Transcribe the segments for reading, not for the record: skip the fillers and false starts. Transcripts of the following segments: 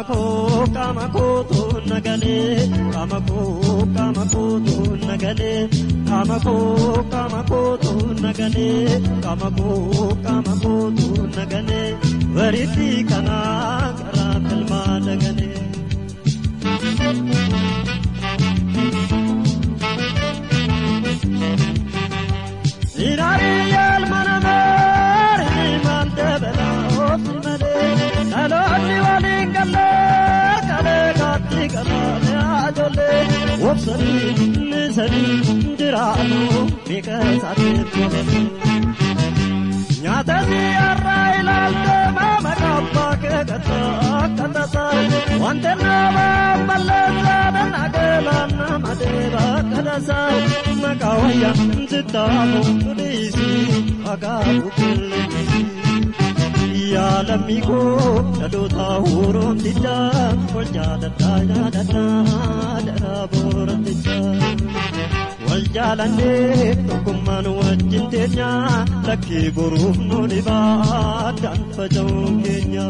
Kamako tu nagale, kamako tu nagale, kamako tu nagale, kamako tu nagale, variti kana kara kalma nagale. Irari al manamar iman debela osmale, saloni walingale. Wopsani, nisani, dirano, because I did for Nyatasi arrailalde mama kapakegata katasa Wanternava balasa danagela namadeva katasa Makawaya zitamo udisi agabukuli Yaalamigo dadota hurum tija waljala daya dada boram tija waljala ne tukuman wajintenya laki buruf noliba dan fajongenya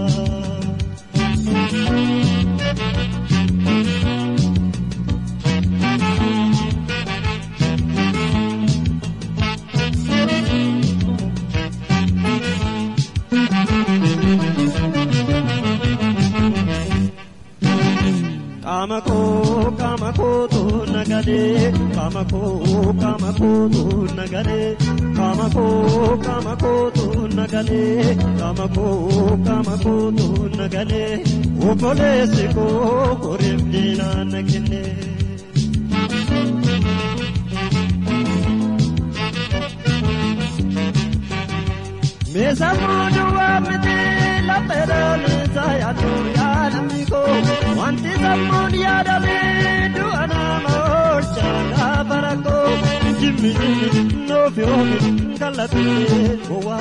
Kamako tu nagale, kamako tu nagale, kamako tu nagale, kamako tu nagale, ukole siko koribdina nagine. Mesamudu amte la perole sayatu ya amigo, wanti samud ya dale du anamor chala barako, jimmi no fiori kalati owa.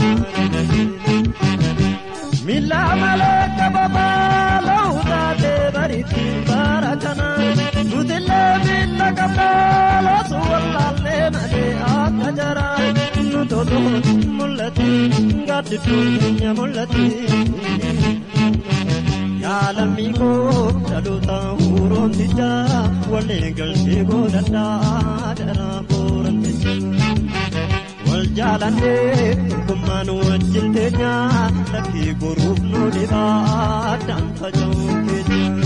Mila malaka baba lauda de bariti barakana, nudilla mila kabala suwalalle made akajara. Todo mulati gadi dunya mulati ya lamigo daluta huron tija walegal ego dada dara boran tija wal jalane kuman wajiltenya laki guruf no diba dan fajoke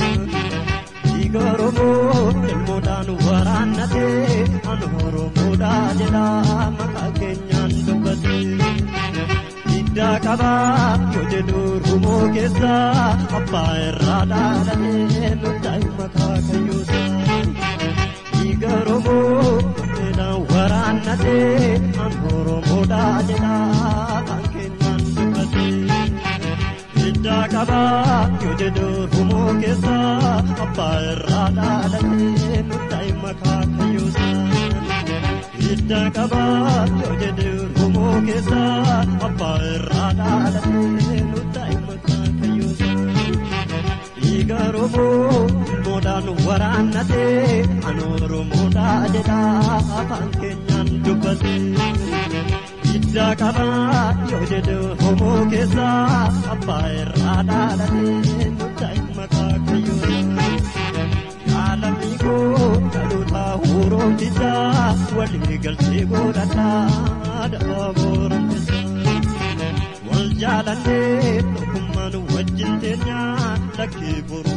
igoromo elmodan waranate anhoro moda jeda makakenyan dubati ida kaba yojedu rumo kesa apa erada dane nutai makakayusa igoromo eda waranate anhoro moda jeda makakenyan dubati ida kaba yojedu rumo kesa apa erada dane nutai makakayusa ida kaba yojedu rumo kesa apa erada dane nutai makakayusa igaromo modan waranate anoro moda jeda apankenyan dubati ida kaba yojedu rumo kesa apa erada dane nutai makakayusa alamigo daluta hurum tija waligal sigo dada boram tija wal jalane tukuman wajintenya laki bur